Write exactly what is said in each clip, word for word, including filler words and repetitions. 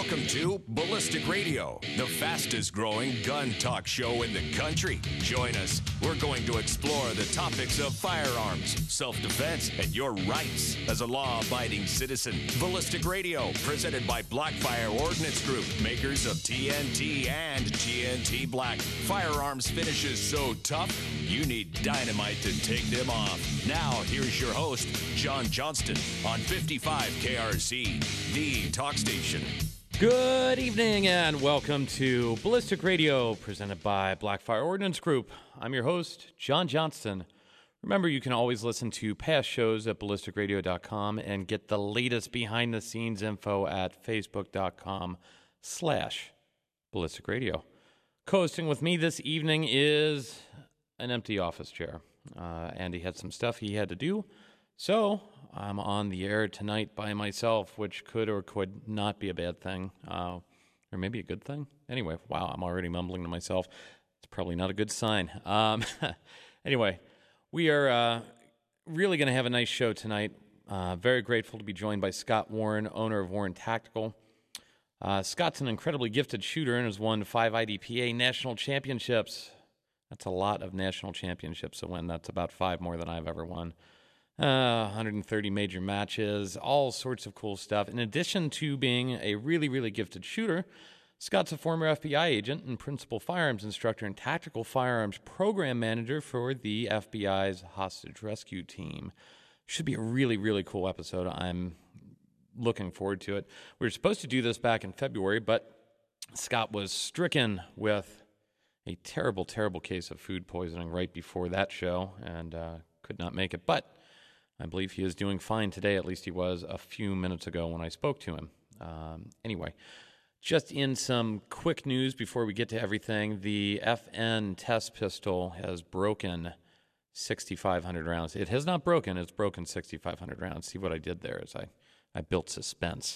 Welcome to Ballistic Radio, the fastest growing gun talk show in the country. Join us. We're going to explore the topics of firearms, self-defense, and your rights as a law-abiding citizen. Ballistic Radio, presented by Blackfire Ordnance Group, makers of T N T and T N T Black. Firearms finishes so tough, you need dynamite to take them off. Now, here's your host, John Johnston, on fifty-five K R C, the talk station. Good evening and welcome to Ballistic Radio, presented by Blackfire Ordnance Group. I'm your host, John Johnston. Remember, you can always listen to past shows at ballistic radio dot com and get the latest behind-the-scenes info at facebook dot com slash ballistic radio. Co-hosting with me this evening is an empty office chair. Uh, Andy had some stuff he had to do, so I'm on the air tonight by myself, which could or could not be a bad thing, uh, or maybe a good thing. Anyway, wow, I'm already mumbling to myself. It's probably not a good sign. Um, anyway, we are uh, really going to have a nice show tonight. Uh, very grateful to be joined by Scott Warren, owner of Warren Tactical. Uh, Scott's an incredibly gifted shooter and has won five I D P A national championships. That's a lot of national championships to win. That's about five more than I've ever won. Uh, one hundred thirty major matches, all sorts of cool stuff. In addition to being a really, really gifted shooter, Scott's a former F B I agent and principal firearms instructor and tactical firearms program manager for the F B I's hostage rescue team. Should be a really, really cool episode. I'm looking forward to it. We were supposed to do this back in February, but Scott was stricken with a terrible, terrible case of food poisoning right before that show and uh, could not make it. But I believe he is doing fine today. At least he was a few minutes ago when I spoke to him. Um, anyway, just in some quick news before we get to everything, the F N test pistol has broken sixty-five hundred rounds. It has not broken. It's broken sixty-five hundred rounds. See what I did there is I, I built suspense.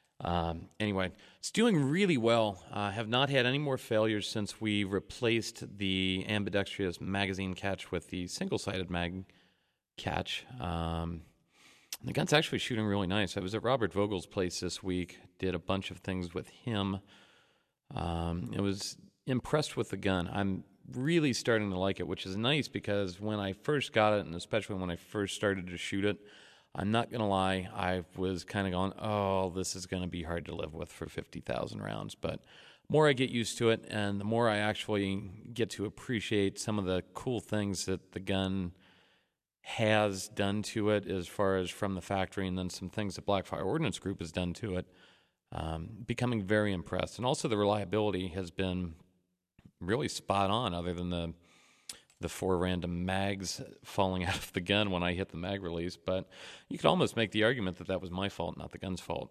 Um, anyway, it's doing really well. I uh, have not had any more failures since we replaced the ambidextrous magazine catch with the single-sided mag catch. Um, the gun's actually shooting really nice. I was at Robert Vogel's place this week, did a bunch of things with him. Um, I was impressed with the gun. I'm really starting to like it, which is nice because when I first got it, and especially when I first started to shoot it, I'm not going to lie, I was kind of going, oh, this is going to be hard to live with for fifty thousand rounds. But the more I get used to it and the more I actually get to appreciate some of the cool things that the gun has done to it as far as from the factory, and then some things that Blackfire Ordnance Group has done to it, um, becoming very impressed. And also the reliability has been really spot on, other than the the four random mags falling out of the gun when I hit the mag release. But you could almost make the argument that that was my fault, not the gun's fault.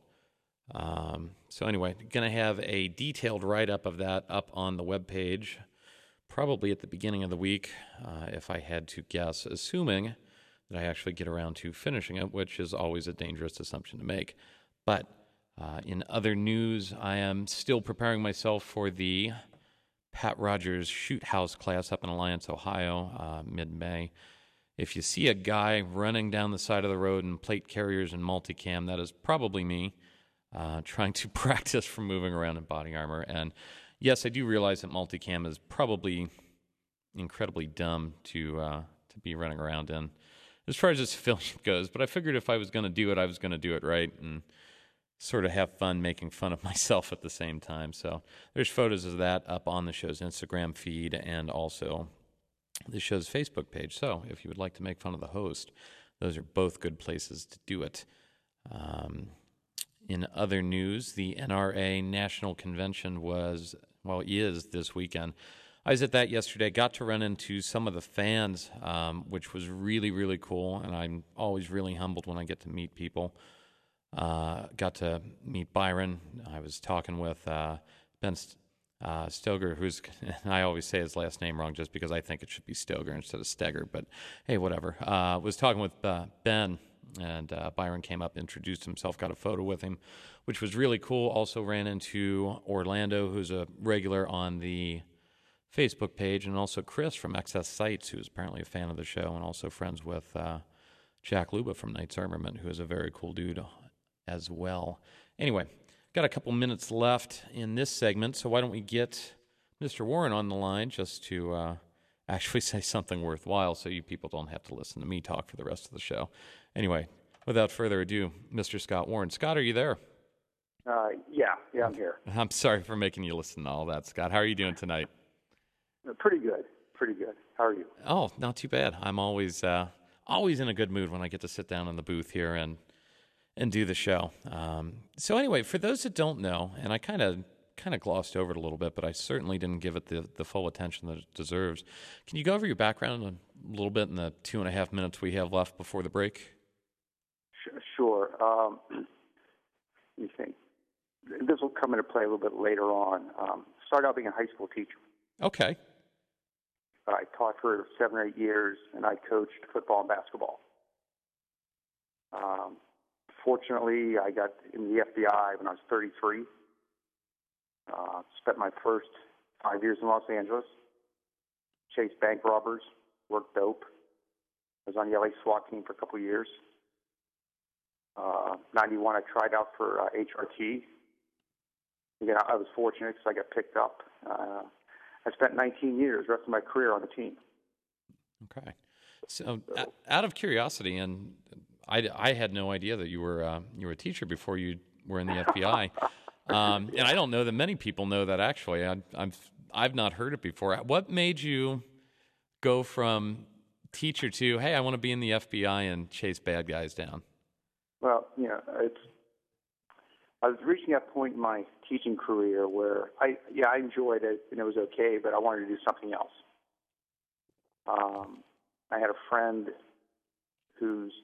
Um, so anyway, going to have a detailed write-up of that up on the webpage, probably at the beginning of the week, uh, if I had to guess, assuming that I actually get around to finishing it, which is always a dangerous assumption to make. But uh, in other news, I am still preparing myself for the Pat Rogers Shoot House class up in Alliance, Ohio, uh, mid-May. If you see a guy running down the side of the road in plate carriers and multicam, that is probably me uh, trying to practice for moving around in body armor. And yes, I do realize that multicam is probably incredibly dumb to uh, to be running around in as far as this civilian goes. But I figured if I was going to do it, I was going to do it right and sort of have fun making fun of myself at the same time. So there's photos of that up on the show's Instagram feed and also the show's Facebook page. So if you would like to make fun of the host, those are both good places to do it. Um, in other news, the N R A National Convention was, well, is this weekend. I was at that yesterday, got to run into some of the fans, um, which was really, really cool, and I'm always really humbled when I get to meet people. Uh, got to meet Byron. I was talking with uh, Ben uh, Stoger, who's, I always say his last name wrong just because I think it should be Stoger instead of Steger, but hey, whatever. Uh, was talking with uh, Ben, and uh, Byron came up, introduced himself, got a photo with him, which was really cool. Also ran into Orlando, who's a regular on the Facebook page, and also Chris from Excess Sights, who's apparently a fan of the show, and also friends with uh, Jack Luba from Knights Armament, who is a very cool dude as well. Anyway, got a couple minutes left in this segment, so why don't we get Mister Warren on the line just to uh, actually say something worthwhile so you people don't have to listen to me talk for the rest of the show. Anyway, without further ado, Mister Scott Warren. Scott, are you there? Uh, yeah, yeah, I'm here. I'm sorry for making you listen to all that, Scott. How are you doing tonight? Pretty good, pretty good. How are you? Oh, not too bad. I'm always uh, always in a good mood when I get to sit down in the booth here and and do the show. Um, so anyway, for those that don't know, and I kind of kind of glossed over it a little bit, but I certainly didn't give it the, the full attention that it deserves. Can you go over your background a little bit in the two and a half minutes we have left before the break? Sure. Um, let me think. This will come into play a little bit later on. Um, started out being a high school teacher. Okay. I taught for seven or eight years, and I coached football and basketball. Um, fortunately, I got in the F B I when I was thirty-three. Uh, spent my first five years in Los Angeles. Chased bank robbers, worked dope. I was on the L A SWAT team for a couple of years. Uh, ninety-one, I tried out for uh, H R T. Again, I was fortunate because I got picked up. Uh, I spent nineteen years, rest of my career on the team. Okay. So, so out of curiosity, and I, I had no idea that you were uh, you were a teacher before you were in the F B I. Um, and I don't know that many people know that actually. I, I've I've not heard it before. What made you go from teacher to, hey, I want to be in the F B I and chase bad guys down? Well, you know, it's. I was reaching that point in my teaching career where I, yeah, I enjoyed it and it was okay, but I wanted to do something else. Um, I had a friend whose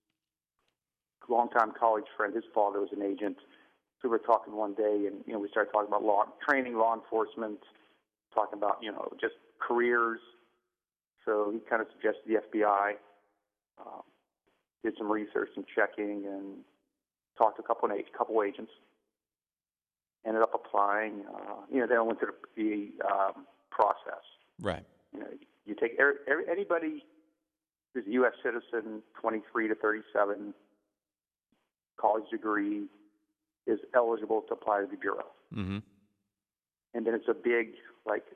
longtime college friend, his father was an agent. So we were talking one day, and you know, we started talking about law training, law enforcement, talking about you know just careers. So he kind of suggested the F B I. Um, did some research and checking, and talked to a couple of couple agents. Ended up applying. Uh, you know, then I went through the um, process. Right. You know, you take every, every, anybody who's a U S citizen, twenty-three to thirty-seven, college degree, is eligible to apply to the Bureau. Mm-hmm. And then it's a big, like,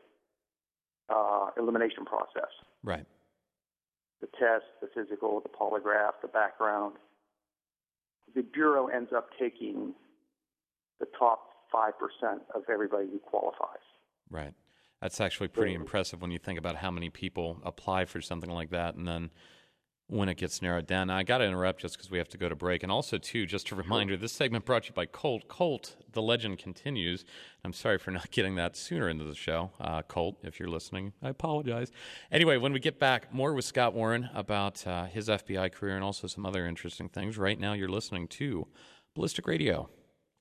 uh, elimination process. Right. The test, the physical, the polygraph, the background. The Bureau ends up taking the top five percent of everybody who qualifies. Right. That's actually pretty so, impressive when you think about how many people apply for something like that, and then when it gets narrowed down. Now, I got to interrupt just because we have to go to break. And also, too, just a reminder, this segment brought to you by Colt. Colt, the legend continues. I'm sorry for not getting that sooner into the show. Uh, Colt, if you're listening, I apologize. Anyway, when we get back, more with Scott Warren about uh, his F B I career and also some other interesting things. Right now, you're listening to Ballistic Radio.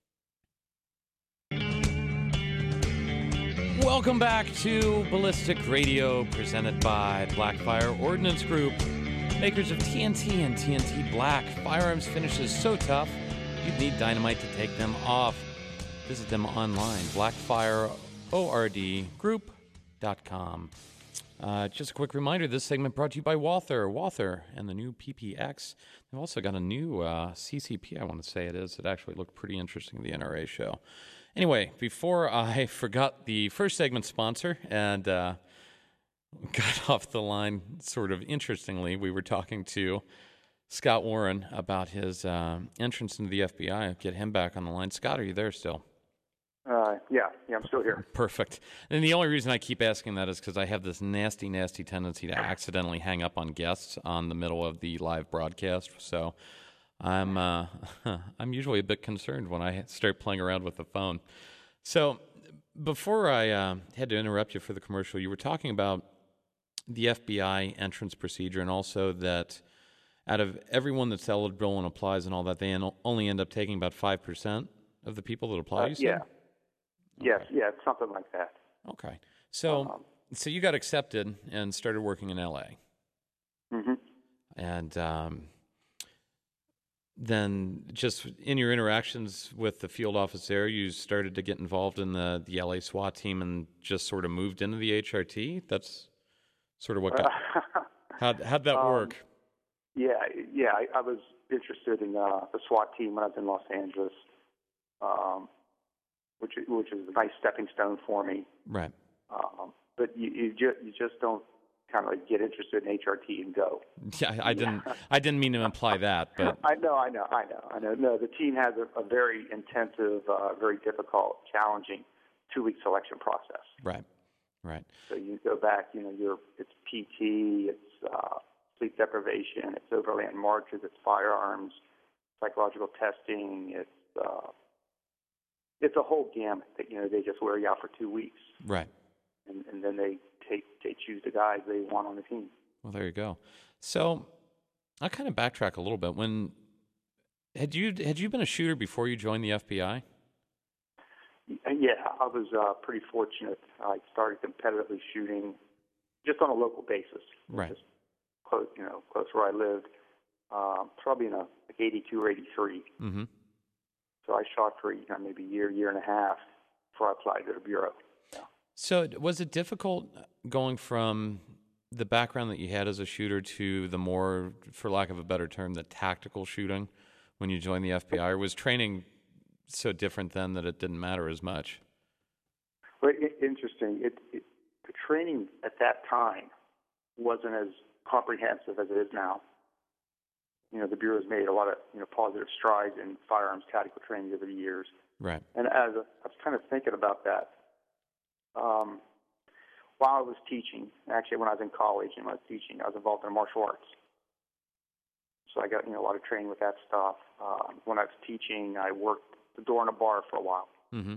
Welcome back to Ballistic Radio, presented by Blackfire Ordnance Group. Makers of T N T and T N T Black. Firearms finishes so tough, you'd need dynamite to take them off. Visit them online, blackfire ord group dot com. Uh, just a quick reminder, this segment brought to you by Walther. Walther and the new P P X. They've also got a new uh, C C P, I want to say it is. It actually looked pretty interesting, the N R A show. Anyway, before I forgot the first segment sponsor and uh, got off the line sort of interestingly, we were talking to Scott Warren about his uh, entrance into the F B I. I'll get him back on the line. Scott, are you there still? Uh, yeah, yeah, I'm still here. Perfect. And the only reason I keep asking that is because I have this nasty, nasty tendency to accidentally hang up on guests on the middle of the live broadcast. So I'm uh, I'm usually a bit concerned when I start playing around with the phone. So before I uh, had to interrupt you for the commercial, you were talking about the F B I entrance procedure and also that out of everyone that's eligible and applies and all that, they en- only end up taking about five percent of the people that apply, uh, you said? Yeah. Okay. Yes, yeah, something like that. Okay. So Um, so you got accepted and started working in L A. Mm-hmm. And um, then just in your interactions with the field office there, you started to get involved in the, the L A SWAT team and just sort of moved into the H R T? That's sort of what got... how'd, how'd that um, work? Yeah, yeah, I, I was interested in uh, the SWAT team when I was in Los Angeles. Um, which which is a nice stepping stone for me. Right. Um, but you you just you just don't kind of like get interested in H R T and go. Yeah, I didn't I didn't mean to imply that, but I know, I know, I know, I know. No, the team has a, a very intensive, uh, very difficult, challenging two-week selection process. right, right, So you go back, you know, you're it's P T, it's uh, sleep deprivation, it's overland marches, it's firearms, psychological testing, it's uh, it's a whole gamut that, you know, they just wear you out for two weeks. right. And, and then they take they choose the guys they want on the team. Well, there you go. So I'll kind of backtrack a little bit. When had you had you been a shooter before you joined the F B I? Yeah, I was uh, pretty fortunate. I started competitively shooting just on a local basis, Right. just close, you know, close where I lived. Um, probably in a like eighty-two or eighty-three. Mm-hmm. So I shot for you know, maybe a year, year and a half before I applied to the bureau. Yeah. So was it difficult going from the background that you had as a shooter to the more, for lack of a better term, the tactical shooting when you joined the F B I, or was training so different then that it didn't matter as much? Well, it, interesting. It, it, the training at that time wasn't as comprehensive as it is now. You know, the bureau's made a lot of you know positive strides in firearms tactical training over the years. Right. And as a, I was kind of thinking about that, um, while I was teaching, actually when I was in college and when I was teaching, I was involved in martial arts. So I got you know a lot of training with that stuff. Uh, when I was teaching, I worked the door in a bar for a while. Mm-hmm.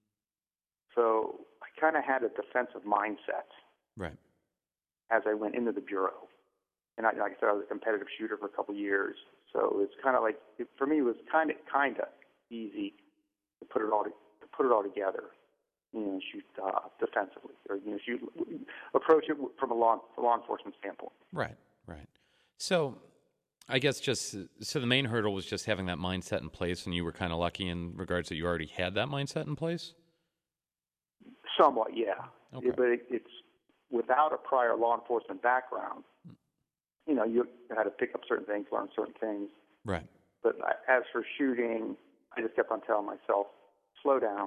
So I kind of had a defensive mindset Right. as I went into the bureau. And I, like I said, I was a competitive shooter for a couple of years. So it's kind of like, it, for me, it was kind of kind of easy to put it all to, to put it all together, you know, and shoot uh, defensively, or you know, shoot approach it from a law law enforcement standpoint. Right. Right. So I guess just so the main hurdle was just having that mindset in place, and you were kind of lucky in regards that you already had that mindset in place. Somewhat, yeah. Okay. It, but it, it's without a prior law enforcement background. You know, you had to pick up certain things, learn certain things. Right. But I, as for shooting, I just kept on telling myself, slow down,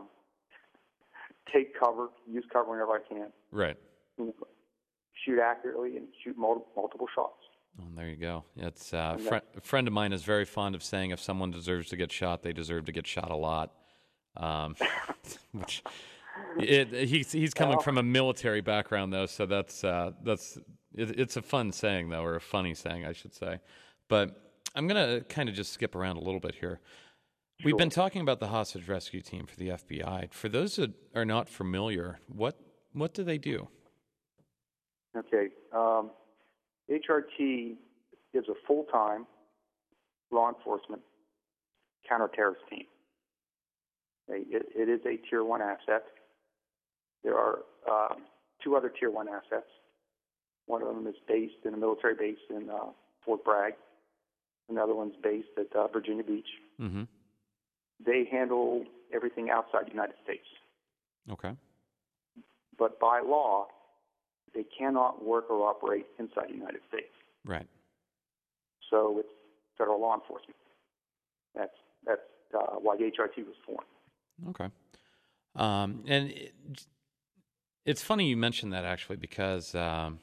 take cover, use cover whenever I can. Right. You know, shoot accurately and shoot multiple, multiple shots. Oh, there you go. It's uh, fr- a friend of mine is very fond of saying if someone deserves to get shot, they deserve to get shot a lot. Um, which it, he's he's coming well, from a military background though, so that's uh, that's it, it's a fun saying though, or a funny saying, I should say. But I'm gonna kind of just skip around a little bit here. Sure. We've been talking about the hostage rescue team for the F B I. For those that are not familiar, what what do they do? Okay. Um, H R T is a full-time law enforcement counterterrorist team. It, it is a Tier one asset. There are um, two other Tier one assets. One of them is based in a military base in uh, Fort Bragg. Another one's based at uh, Virginia Beach. Mm-hmm. They handle everything outside the United States. Okay. But by law, they cannot work or operate inside the United States. Right. So it's federal law enforcement. That's that's uh, why the H R T was formed. Okay. Um, and it, it's funny you mentioned that actually because um,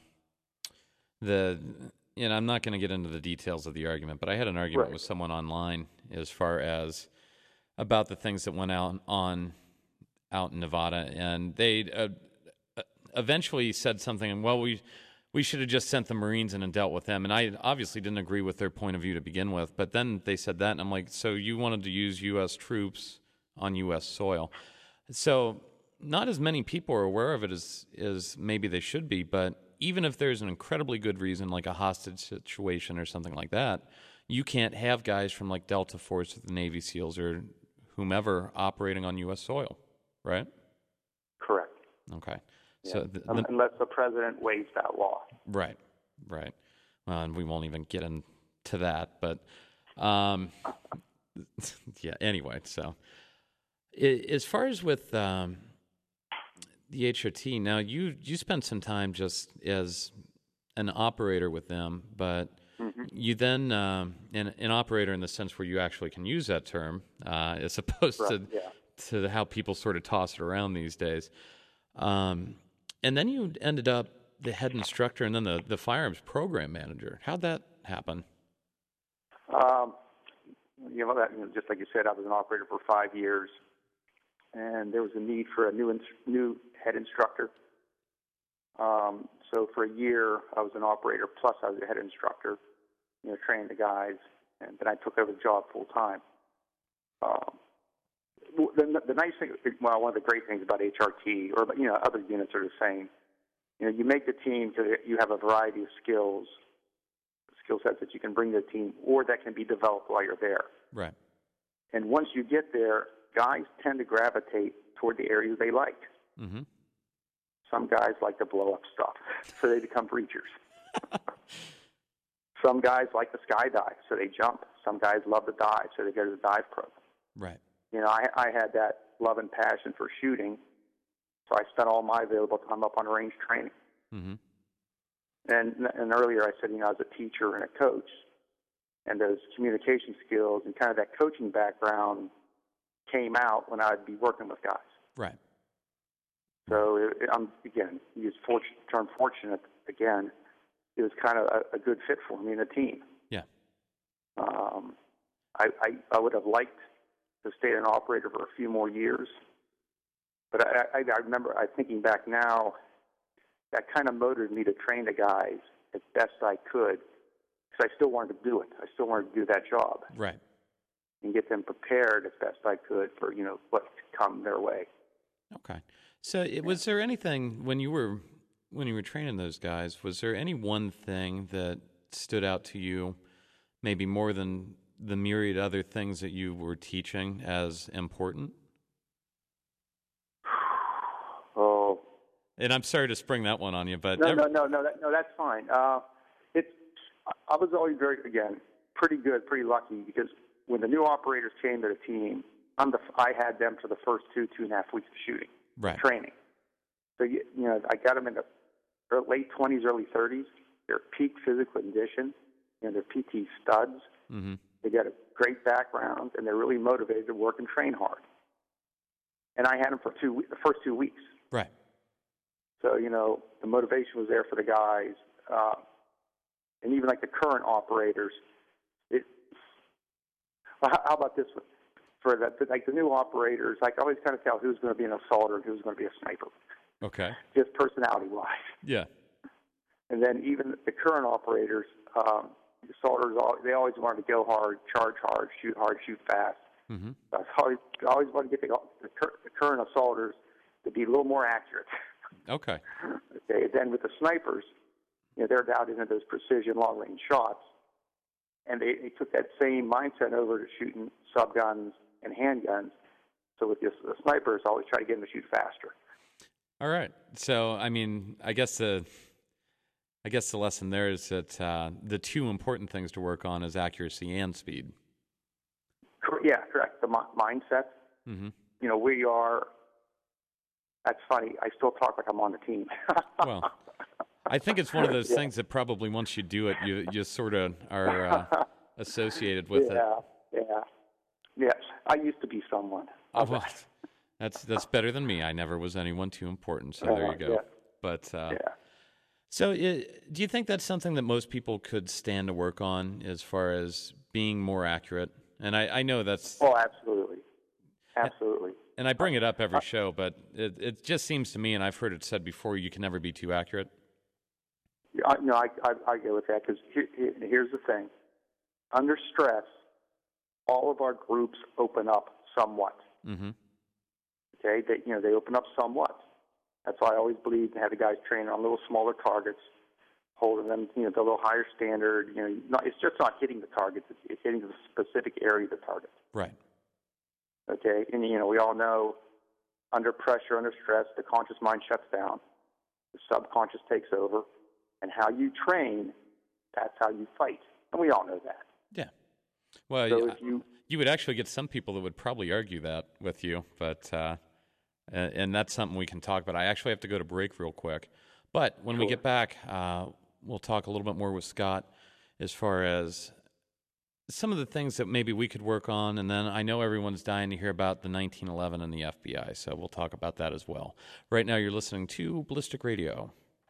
the and I'm not going to get into the details of the argument, but I had an argument right. with someone online as far as about the things that went out on out in Nevada, and they uh, eventually said something. Well, we we should have just sent the Marines in and dealt with them. And I obviously didn't agree with their point of view to begin with. But then they said that, and I'm like, so you wanted to use U S troops on U S soil. So not as many people are aware of it as, as maybe they should be. But even if there's an incredibly good reason, like a hostage situation or something like that, you can't have guys from like Delta Force or the Navy SEALs or whomever operating on U S soil, right? Correct. Okay. Yeah. So the, um, the, unless the president waives that law. Right, right. Well, and we won't even get into that, but um, yeah. Anyway, so it, as far as with um, the H R T, now you you spent some time just as an operator with them, but mm-hmm. you then um, an, an operator in the sense where you actually can use that term uh, as opposed right. to yeah. to how people sort of toss it around these days. Um, and then you ended up the head instructor and then the, the firearms program manager. How'd that happen? Um, you know, that, you know, just like you said, I was an operator for five years, and there was a need for a new ins- new head instructor. Um, so for a year, I was an operator, plus I was a head instructor, you know, training the guys, and then I took over the job full time. Um, the, the nice thing, well, one of the great things about H R T, or, you know, other units are the same. You know, you make the team so that you have a variety of skills, skill sets that you can bring to the team, or that can be developed while you're there. Right. And once you get there, guys tend to gravitate toward the areas they like. Mm-hmm. Some guys like to blow up stuff, so they become breachers. Some guys like to skydive, so they jump. Some guys love to dive, so they go to the dive program. Right. You know, I, I had that love and passion for shooting, so I spent all my available time up on range training. Mm-hmm. And, and earlier I said, you know, I was a teacher and a coach, and those communication skills and kind of that coaching background came out when I'd be working with guys. Right. So it, it, I'm again use fortunate term fortunate again. It was kind of a, a good fit for me and the team. Yeah. Um, I, I I would have liked to stay an operator for a few more years, but I, I, I remember I thinking back now, that kind of motivated me to train the guys as best I could, because I still wanted to do it. I still wanted to do that job. Right. And get them prepared as best I could for, you know, what could come their way. Okay. So it, was there anything when you were when you were training those guys, was there any one thing that stood out to you maybe more than the myriad other things that you were teaching as important? Oh. And I'm sorry to spring that one on you, but no, every- no, no, no, that, no, that's fine. Uh, it's I was always very, again, pretty good, pretty lucky, because when the new operators came to the team, I'm the, I had them for the first two, two and a half weeks of shooting, right. training. So, you, you know, I got them in the late twenties, early thirties. They're peak physical condition. You know, they're P T studs. Mm-hmm. They got a great background, and they're really motivated to work and train hard. And I had them for two, the first two weeks. Right. So, you know, the motivation was there for the guys. Uh, and even like the current operators, it, well, how, how about this one? For the, like the new operators, I always kind of tell who's going to be an assaulter and who's going to be a sniper. Okay. Just personality-wise. Yeah. And then even the current operators, um, assaulters, they always wanted to go hard, charge hard, shoot hard, shoot fast. Mm-hmm. So I always, I always want to get the, the, the current assaulters to be a little more accurate. Okay. Okay. Then with the snipers, you know, they're down into those precision long-range shots, and they, they took that same mindset over to shooting subguns and handguns. So with the, the snipers, I always try to get them to shoot faster. All right. So, I mean, I guess the, I guess the lesson there is that uh, the two important things to work on is accuracy and speed. Yeah, correct. The mi- mindset. Mm-hmm. You know, we are. That's funny. I still talk like I'm on the team. Well, I think it's one of those yeah. things that probably once you do it, you you sort of are uh, associated with yeah, it. Yeah, yeah, yeah. I used to be someone. Oh, well, that's that's better than me. I never was anyone too important. So uh, there you go. Yeah. But uh, yeah. So, it, do you think that's something that most people could stand to work on, as far as being more accurate? And I, I know that's oh, absolutely, absolutely. And I bring it up every show, but it, it just seems to me, and I've heard it said before, you can never be too accurate. Yeah, no, I, I, I go with that, because here, here's the thing. Under stress, all of our groups open up somewhat. Mm-hmm. Okay, they, you know, they open up somewhat. That's why I always believe in having guys train on little smaller targets, holding them, you know, to a little higher standard. You know, not, it's just not hitting the targets; it's, it's hitting the specific area of the target. Right. Okay, and you know, we all know, under pressure, under stress, the conscious mind shuts down, the subconscious takes over, and how you train, that's how you fight, and we all know that. Yeah. Well, so yeah, if you you would actually get some people that would probably argue that with you, but uh, and, and that's something we can talk about. I actually have to go to break real quick, but when sure. we get back, uh, we'll talk a little bit more with Scott as far as some of the things that maybe we could work on, and then I know everyone's dying to hear about the nineteen eleven and the F B I, so we'll talk about that as well. Right now, you're listening to Ballistic Radio.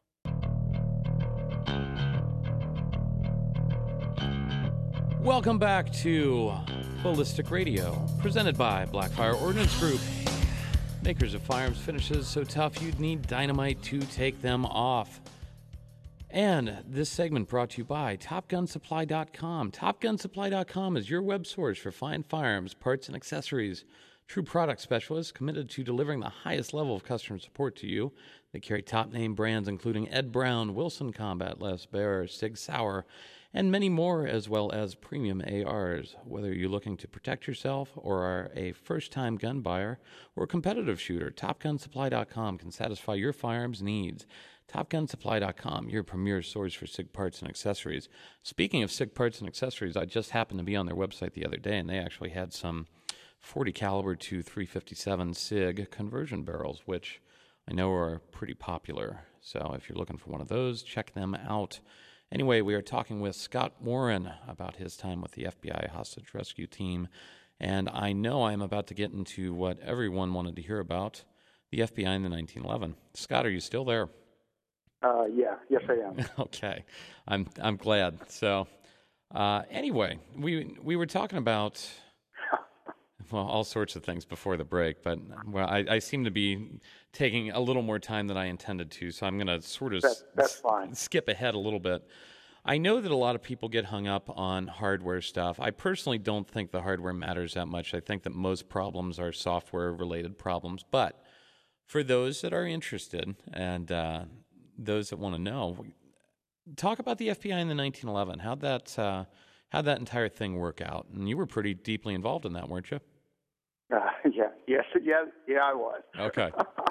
Welcome back to Ballistic Radio, presented by Blackfire Ordnance Group, makers of firearms finishes so tough you'd need dynamite to take them off. And this segment brought to you by Top Gun Supply dot com. Top Gun Supply dot com is your web source for fine firearms, parts, and accessories. True product specialists committed to delivering the highest level of customer support to you. They carry top-name brands including Ed Brown, Wilson Combat, Les Bear, Sig Sauer, and many more, as well as premium A Rs. Whether you're looking to protect yourself or are a first-time gun buyer or a competitive shooter, Top Gun Supply dot com can satisfy your firearms needs. Top Gun Supply dot com, your premier source for SIG parts and accessories. Speaking of SIG parts and accessories, I just happened to be on their website the other day, and they actually had some forty caliber to three fifty-seven SIG conversion barrels, which I know are pretty popular. So if you're looking for one of those, check them out. Anyway, we are talking with Scott Warren about his time with the F B I hostage rescue team, and I know I'm about to get into what everyone wanted to hear about, the F B I in the nineteen eleven. Scott, are you still there? Uh, yeah, yes, I am. Okay, I'm I'm glad. So, uh, anyway, we we were talking about well all sorts of things before the break, but well, I, I seem to be taking a little more time than I intended to, so I'm going to sort of that, that's s- fine. skip ahead a little bit. I know that a lot of people get hung up on hardware stuff. I personally don't think the hardware matters that much. I think that most problems are software-related problems, but for those that are interested and uh, those that want to know, talk about the F B I in the nineteen eleven. How'd that uh, how'd that entire thing work out? And you were pretty deeply involved in that, weren't you? Uh, yeah, yes, yeah, yeah, I was. Okay.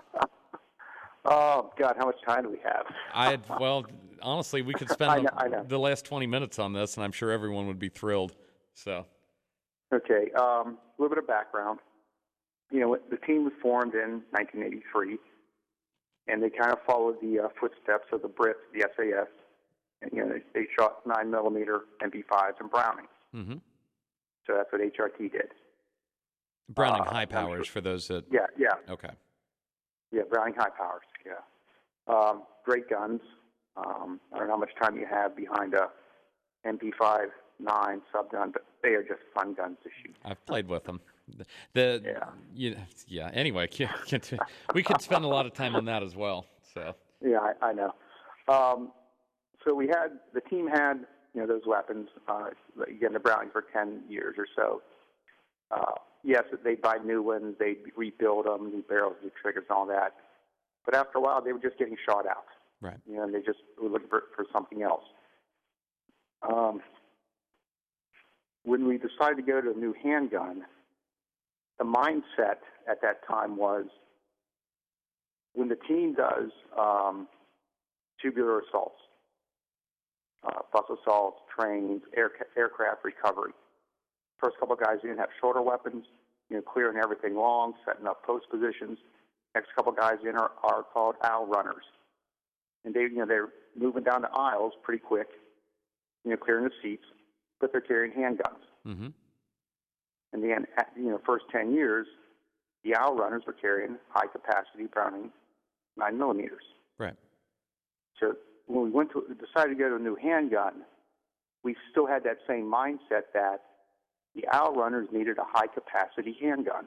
Oh God, how much time do we have? I well, honestly, we could spend I know, the, I know. the last twenty minutes on this, and I'm sure everyone would be thrilled. So, Okay, um, a little bit of background. You know, the team was formed in nineteen eighty-three, and they kind of followed the uh, footsteps of the Brits, the S A S. And, you know, they, they shot nine millimeter M P fives and Brownings. mm-hmm. So that's what H R T did. Browning Uh, high I'm powers sure- for those that. Yeah, yeah, Okay. yeah, Browning high powers. Yeah, um, great guns. Um, I don't know how much time you have behind a M P five nine subgun, but they are just fun guns to shoot. I've played with them. The, the Yeah. You, yeah. Anyway, can, can, we could spend a lot of time on that as well. So. Yeah, I, I know. Um, so we had the team had you know those weapons. Uh, again, the Browning for ten years or so. Uh, yes, they'd buy new ones, they'd rebuild them, new barrels, new triggers, and all that. But after a while, they were just getting shot out. Right. You know, and they just were looking for, for something else. Um, when we decided to go to a new handgun, the mindset at that time was when the team does um, tubular assaults, uh, bus assaults, trains, air, aircraft recovery. First couple of guys in have shorter weapons, you know, clearing everything long, setting up post positions. Next couple of guys in are, are called aisle runners, and they, you know, they're moving down the aisles pretty quick, you know, clearing the seats, but they're carrying handguns. Mm-hmm. And then, you know, first ten years, the aisle runners were carrying high capacity Browning nine millimeters. Right. So when we went to decided to go to a new handgun, we still had that same mindset that the owl runners needed a high-capacity handgun.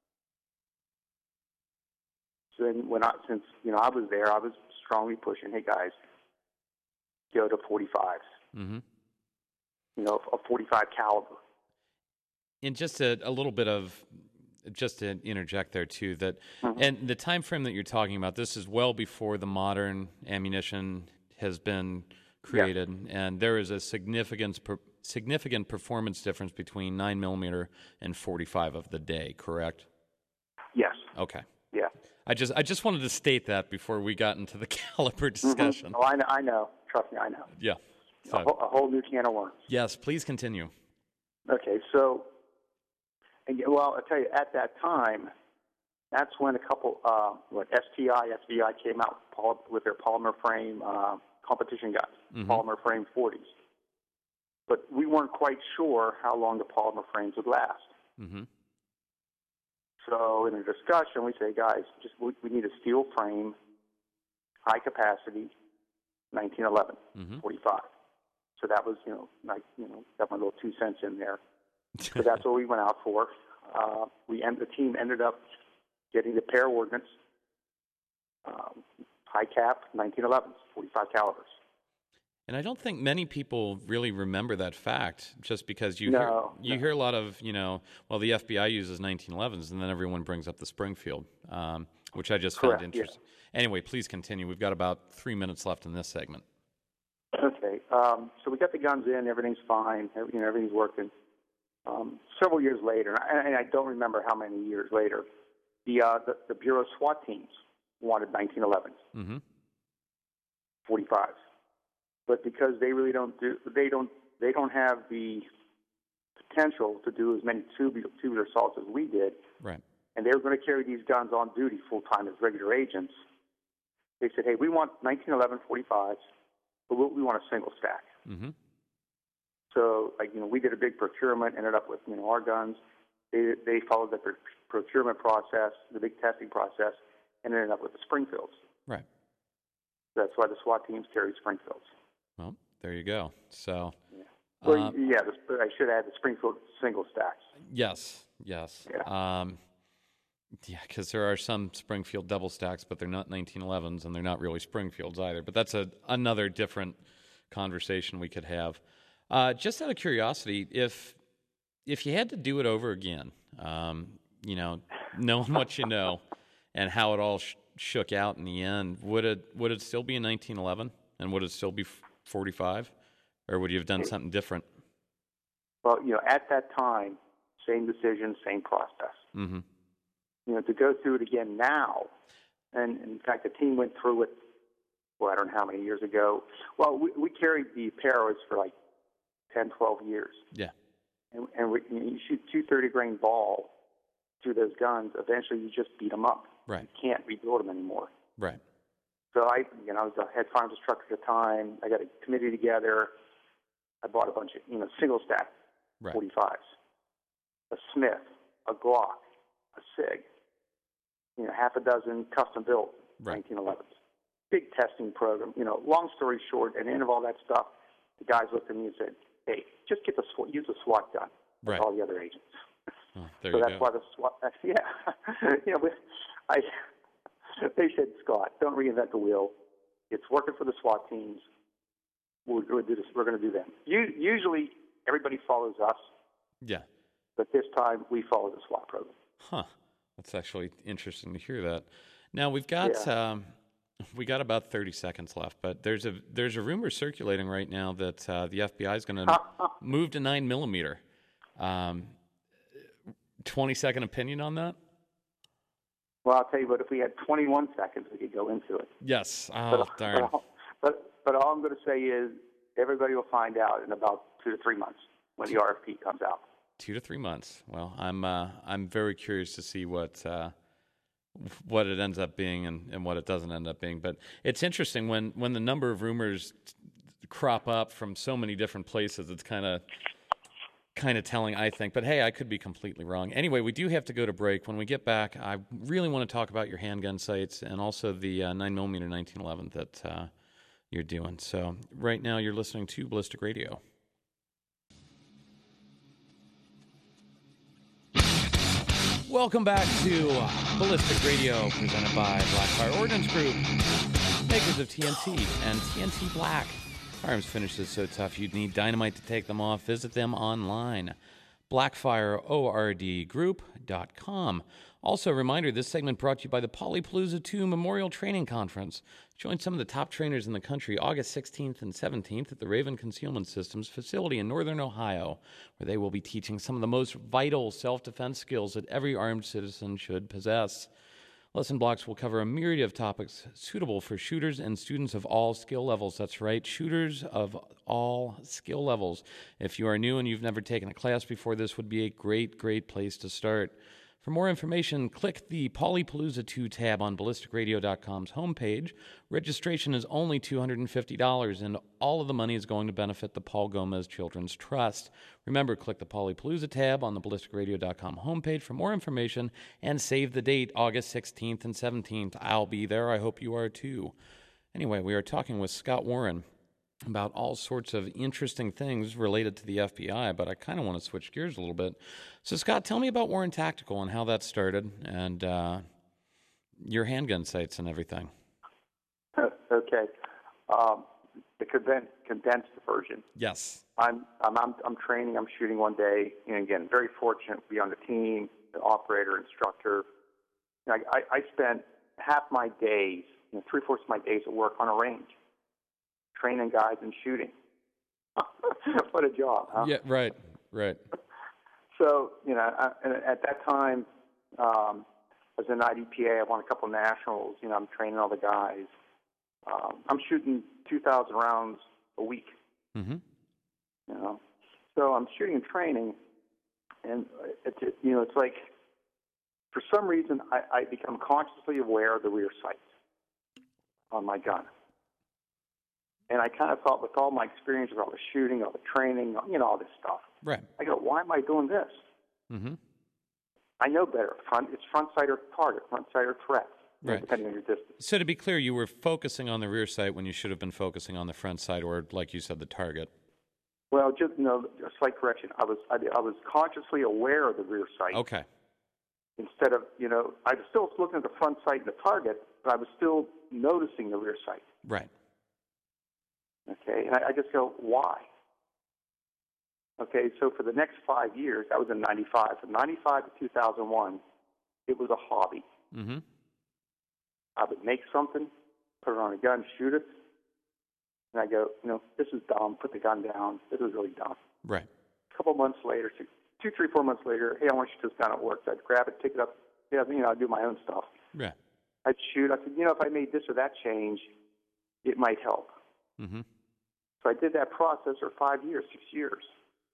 So then, when I, since you know I was there, I was strongly pushing, "Hey guys, go to forty-fives. Mm-hmm. You know, a forty-five caliber." And just a, a little bit of, just to interject there too, that, Mm-hmm. and the time frame that you're talking about, this is well before the modern ammunition has been created, yeah. And there is a significant per, significant performance difference between nine millimeter and forty-five of the day. Correct? Yes. Okay. Yeah. I just I just wanted to state that before we got into the caliber discussion. Mm-hmm. Oh, I know, I know. Trust me, I know. Yeah. So, a, whole, a whole new can of worms. Yes, please continue. Okay, so, and, well, I'll tell you, at that time, that's when a couple, uh, what, S T I, S V I came out with their polymer frame uh, competition guns, mm-hmm. polymer frame forties. but we weren't quite sure how long the polymer frames would last. Mm-hmm. So in a discussion, we say, guys, just we, we need a steel frame, high capacity, nineteen eleven, mm-hmm. forty-five. So that was, you know, like, you know, got my little two cents in there. So that's what we went out for. Uh, we end, the team ended up getting the pair ordnance, um, high cap, nineteen elevens, forty-five calibers. And I don't think many people really remember that fact, just because you no, hear you no. hear a lot of, you know, well, the F B I uses nineteen elevens, and then everyone brings up the Springfield, um, which I just Correct, found interesting. Yeah. Anyway, please continue. We've got about three minutes left in this segment. Okay, um, so we got the guns in, everything's fine, you know, everything's working. Um, several years later, and I don't remember how many years later, the uh, the, the Bureau SWAT teams wanted nineteen elevens, mm-hmm. forty-fives. But because they really don't do, they don't, they don't have the potential to do as many tubular, tubular assaults as we did, right? And they were going to carry these guns on duty full time as regular agents. They said, "Hey, we want nineteen eleven forty-fives, but we, we want a single stack." Mm-hmm. So, like you know, we did a big procurement, ended up with you know our guns. They they followed the pr- procurement process, the big testing process, and ended up with the Springfields. Right. That's why the SWAT teams carry Springfields. Well, there you go. So, yeah, well, uh, yeah the, I should add the Springfield single stacks. Yes, yes. Yeah, um, yeah, because there are some Springfield double stacks, but they're not nineteen elevens, and they're not really Springfields either. But that's a another different conversation we could have. Uh, just out of curiosity, if if you had to do it over again, um, you know, knowing what you know and how it all sh- shook out in the end, would it would it still be a nineteen eleven, and would it still be forty-five, or would you have done something different? Well, you know, at that time, same decision, same process. Mm-hmm. You know, to go through it again now, and in fact, the team went through it. Well, I don't know how many years ago. Well, we, we carried the Paros for like ten, twelve years. Yeah. And, and we, you, know, you shoot two thirty grain ball through those guns. Eventually, you just beat them up. Right. You can't rebuild them anymore. Right. So I, you know, I was a head firearms instructor at the time. I got a committee together. I bought a bunch of, you know, single stack right. forty-fives, a Smith, a Glock, a Sig, you know, half a dozen custom built right. nineteen elevens. Big testing program. You know, long story short, at the end of all that stuff, the guys looked at me and said, "Hey, just get the SWAT, use the SWAT gun." Like right. all the other agents. Oh, there so you that's go. why the SWAT. Yeah, you know, I. They said, "Scott, don't reinvent the wheel. It's working for the SWAT teams. We're going to do this. We're going to do them." U- usually, everybody follows us. Yeah. But this time, we follow the SWAT program. Huh. That's actually interesting to hear that. Now we've got yeah. um, we got about thirty seconds left, but there's a there's a rumor circulating right now that uh, the F B I is going to move to nine millimeter. Um, twenty second opinion on that? Well, I'll tell you what. If we had twenty-one seconds, we could go into it. Yes. Oh, but, darn. But, but but all I'm going to say is everybody will find out in about two to three months when the R F P comes out. Two to three months. Well, I'm uh, I'm very curious to see what uh, what it ends up being and, and what it doesn't end up being. But it's interesting when, when the number of rumors crop up from so many different places. It's kind of kind of telling, I think. But hey, I could be completely wrong. Anyway, we do have to go to break. When we get back, I really want to talk about your handgun sights and also the uh, nine millimeter nineteen eleven that uh, you're doing. So right now, you're listening to Ballistic Radio. Welcome back to Ballistic Radio, presented by Blackfire Ordnance Group, makers of T N T and T N T Black. Firearms finishes so tough you'd need dynamite to take them off. Visit them online, blackfire ord group dot com. Also, a reminder, this segment brought to you by the Polypalooza two Memorial Training Conference. Join some of the top trainers in the country August sixteenth and seventeenth at the Raven Concealment Systems facility in Northern Ohio, where they will be teaching some of the most vital self-defense skills that every armed citizen should possess. Lesson blocks will cover a myriad of topics suitable for shooters and students of all skill levels. That's right, shooters of all skill levels. If you are new and you've never taken a class before, this would be a great, great place to start. For more information, click the Polypalooza two tab on ballistic radio dot com's homepage. Registration is only two hundred fifty dollars, and all of the money is going to benefit the Paul Gomez Children's Trust. Remember, click the Polypalooza tab on the ballistic radio dot com homepage for more information, and save the date, August sixteenth and seventeenth. I'll be there. I hope you are too. Anyway, we are talking with Scott Warren about all sorts of interesting things related to the F B I, but I kind of want to switch gears a little bit. So, Scott, tell me about Warren Tactical and how that started, and uh, your handgun sights and everything. Okay. Um, the condensed, condensed version. Yes. I'm, I'm I'm I'm training. I'm shooting one day, and again, very fortunate to be on the team, the operator, instructor. You know, I, I, I spent half my days, you know, three fourths of my days at work on a range, training guys and shooting. What a job, huh? Yeah, right, right. So, you know, I, at that time, um, as an I D P A, I won a couple of nationals. You know, I'm training all the guys. Um, I'm shooting two thousand rounds a week. Mm-hmm. You know, so I'm shooting and training, and it's, you know, it's like, for some reason, I, I become consciously aware of the rear sights on my gun. And I kind of thought, with all my experience, with all the shooting, all the training, you know, all this stuff. Right. I go, why am I doing this? Mm-hmm. I know better. Front, it's front sight or target, front sight or threat, right. depending on your distance. So to be clear, you were focusing on the rear sight when you should have been focusing on the front sight, or, like you said, the target. Well, just you know, a slight correction. I was I, I was consciously aware of the rear sight. Okay. Instead of, you know, I was still looking at the front sight and the target, but I was still noticing the rear sight. Right. Okay, and I, I just go, why? Okay, so for the next five years, that was in ninety-five. From ninety-five to two thousand one, it was a hobby. Mm-hmm. I would make something, put it on a gun, shoot it, and I go, you know, this is dumb. Put the gun down. This is really dumb. Right. A couple months later, two, two, three, four months later, hey, I want you to shoot this gun at work. So I'd grab it, pick it up. Yeah, you know, I'd do my own stuff. Yeah. I'd shoot. I said, you know, if I made this or that change, it might help. Mm-hmm. So I did that process for five years, six years.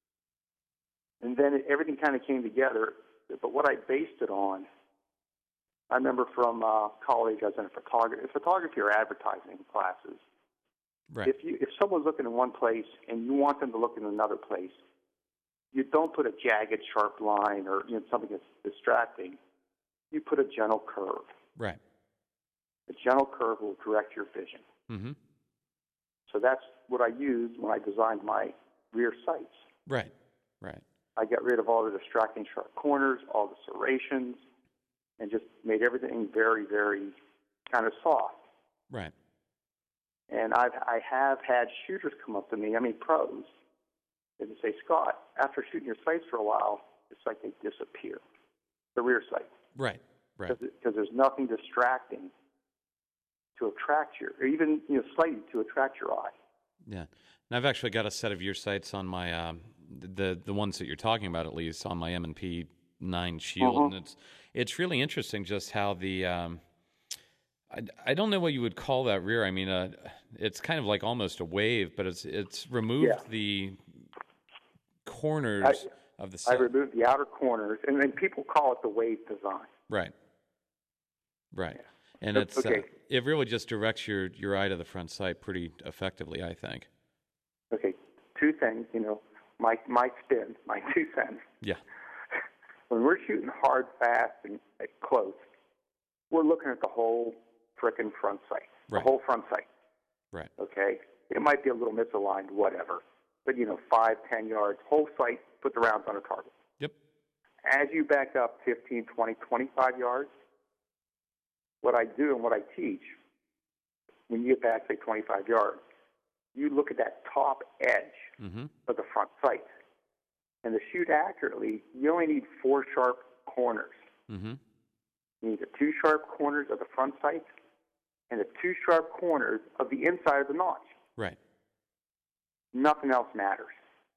And then it, everything kind of came together. But what I based it on, I remember from uh, college, I was in a photography, photography or advertising classes. Right. If you if someone's looking in one place and you want them to look in another place, you don't put a jagged, sharp line or you know, something that's distracting. You put a gentle curve. Right. A gentle curve will direct your vision. Mm-hmm. So that's what I used when I designed my rear sights. Right. Right. I got rid of all the distracting sharp corners, all the serrations, and just made everything very, very kind of soft. Right. And I've, I have had shooters come up to me, I mean pros, and say, Scott, after shooting your sights for a while, it's like they disappear, the rear sights. Right, right. Because there's nothing distracting to attract your, or even you know, slightly to attract your eye. Yeah. And I've actually got a set of your sights on my, um, the the ones that you're talking about at least, on my M and P nine Shield. Uh-huh. And it's it's really interesting just how the, um, I, I don't know what you would call that rear. I mean, uh, it's kind of like almost a wave, but it's it's removed yeah. the corners I, of the sight. I removed the outer corners, and then people call it the wave design. Right. Right. Yeah. And so, it's okay. uh, it really just directs your, your eye to the front sight pretty effectively, I think. Okay, two things, you know, my my spin, my two cents. Yeah. When we're shooting hard, fast, and close, we're looking at the whole frickin' front sight, right. the whole front sight. Right. Okay? It might be a little misaligned, whatever, but, you know, five, ten yards, whole sight, put the rounds on a target. Yep. As you back up fifteen, twenty, twenty-five yards, what I do and what I teach, when you get back, say, twenty-five yards, you look at that top edge mm-hmm. of the front sight. And to shoot accurately, you only need four sharp corners. Mm-hmm. You need the two sharp corners of the front sight and the two sharp corners of the inside of the notch. Right. Nothing else matters.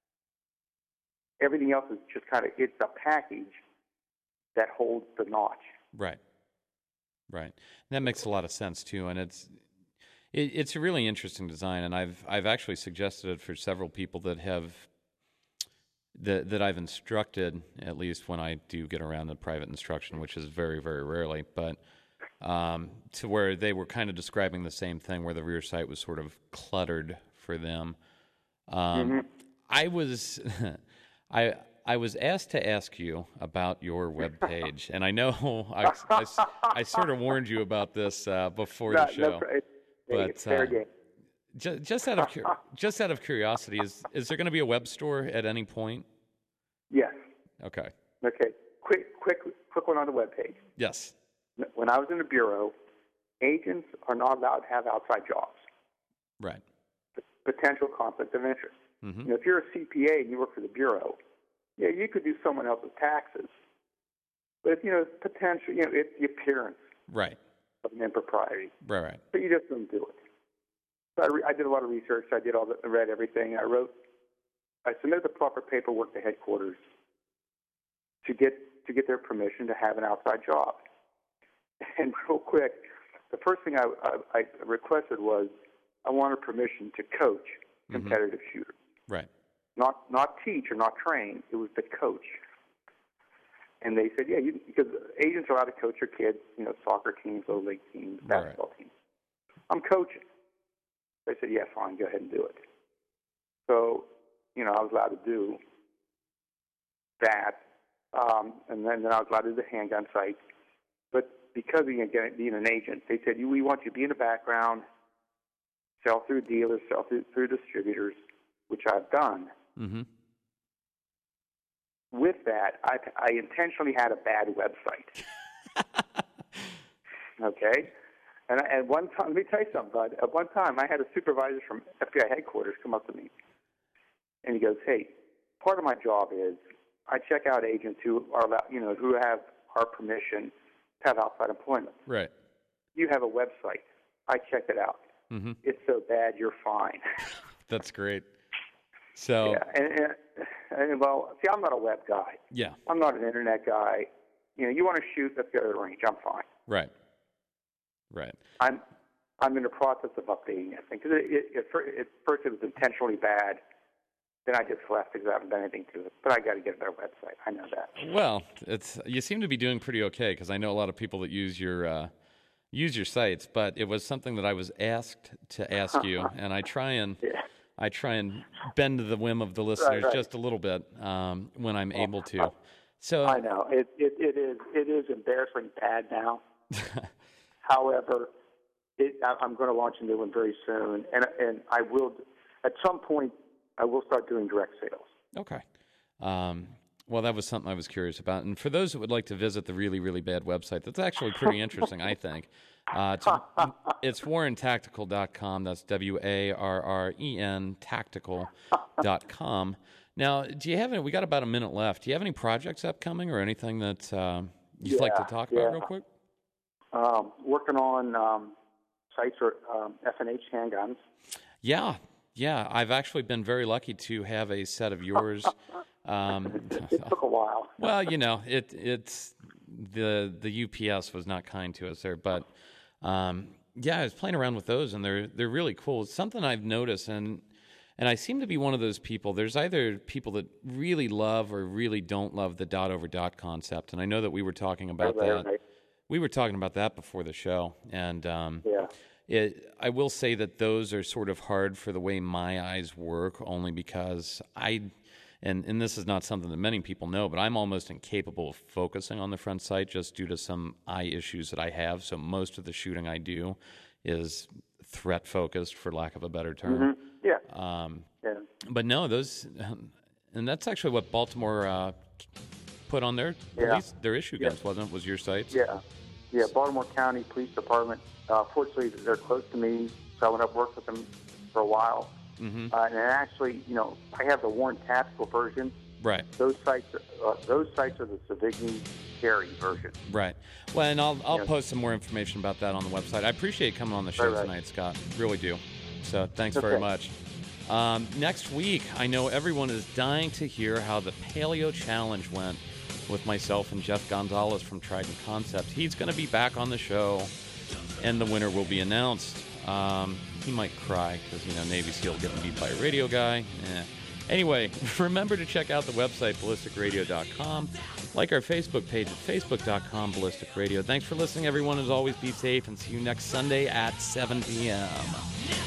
Everything else is just kind of, it's a package that holds the notch. Right. Right. That makes a lot of sense too, and it's it, it's a really interesting design, and I've I've actually suggested it for several people that have that that I've instructed, at least when I do get around to private instruction, which is very, very rarely, but um, to where they were kind of describing the same thing, where the rear sight was sort of cluttered for them. Um, Mm-hmm. I was, I I was asked to ask you about your webpage, and I know I, I, I sort of warned you about this uh, before No, the show, no, it's, but it's fair uh, game. just, just out of cur- just out of curiosity, is is there going to be a web store at any point? Yes. Okay. Okay. Quick, quick, quick one on the webpage. Yes. When I was in the bureau, agents are not allowed to have outside jobs. Right. Potential conflict of interest. Mm-hmm. You know, if you're a C P A and you work for the bureau, yeah, you could do someone else's taxes. But if, you know, potential, you know, it's the appearance Right. of an impropriety. Right. Right. But you just don't do it. So I, re- I did a lot of research. I did all the, I read everything. I wrote, I submitted the proper paperwork to headquarters to get to get their permission to have an outside job. And real quick, the first thing I, I, I requested was I wanted permission to coach competitive mm-hmm. shooters. Right. Not not teach or not train. It was to coach. And they said, yeah, you, because agents are allowed to coach your kids, you know, soccer teams, little league teams, basketball right. teams. I'm coaching. They said, yeah, fine, go ahead and do it. So, you know, I was allowed to do that. Um, and then, then I was allowed to do the handgun site. But because of being an agent, they said, we want you to be in the background, sell through dealers, sell through, through distributors, which I've done. Mm-hmm. With that, I, I intentionally had a bad website. Okay? And I, at one time, let me tell you something, bud. At one time, I had a supervisor from F B I headquarters come up to me, and he goes, hey, part of my job is I check out agents who are, you know, who have our permission to have outside employment. Right. You have a website. I checked it out. Mm-hmm. It's so bad, you're fine. That's great. So yeah, and, and, and well, see, I'm not a web guy. Yeah, I'm not an internet guy. You know, you want to shoot, let's go to the range. I'm fine. Right. Right. I'm I'm in the process of updating that thing because it, it, it, it, first it was intentionally bad. Then I just left because I haven't done anything to it. But I got to get their website. I know that. Well, it's you seem to be doing pretty okay because I know a lot of people that use your uh, use your sites. But it was something that I was asked to ask you, and I try and. Yeah. I try and bend to the whim of the listeners right, right. just a little bit um, when I'm able to. So I know it, it. It is. It is embarrassingly bad now. However, it, I, I'm going to launch a new one very soon, and and I will. At some point, I will start doing direct sales. Okay. Um, well, that was something I was curious about. And for those that would like to visit the really, really bad website, that's actually pretty interesting, I think. Uh, it's, it's warren tactical dot com. That's W A R R E N tactical dot com. Now, do you have any, we got about a minute left. Do you have any projects upcoming or anything that uh, you'd yeah, like to talk yeah. about real quick? Um, working on um, sites for um, F N H handguns. Yeah, yeah. I've actually been very lucky to have a set of yours. Um, it took a while. Well, you know, it it's the the U P S was not kind to us there, but um, yeah, I was playing around with those, and they're they're really cool. It's something I've noticed, and and I seem to be one of those people. There's either people that really love or really don't love the dot over dot concept, and I know that we were talking about right, that. Right. We were talking about that before the show, and um, yeah. It, I will say that those are sort of hard for the way my eyes work, only because I. And and this is not something that many people know, but I'm almost incapable of focusing on the front sight just due to some eye issues that I have. So most of the shooting I do is threat focused, for lack of a better term. Mm-hmm. Yeah. Um, yeah. But no, those, and that's actually what Baltimore uh, put on their yeah. police, their issue guns, yeah. wasn't it? Was your sites? Yeah. Yeah. Baltimore County Police Department. Uh, fortunately, they're close to me, so I went up and worked with them for a while. Mm-hmm. Uh, and actually, you know, I have the Warren Tactical version. Right. Those sites, uh, those sites are the Savigny Carry version. Right. Well, and I'll I'll yeah. post some more information about that on the website. I appreciate coming on the show right, right. tonight, Scott. Really do. So thanks okay. very much. Um, next week, I know everyone is dying to hear how the Paleo Challenge went with myself and Jeff Gonzalez from Trident Concept. He's going to be back on the show, and the winner will be announced. Um, he might cry because, you know, Navy SEAL getting beat by a radio guy. Eh. Anyway, remember to check out the website, ballistic radio dot com. Like our Facebook page at facebook dot com ballistic radio. Thanks for listening, everyone. As always, be safe, and see you next Sunday at seven p.m.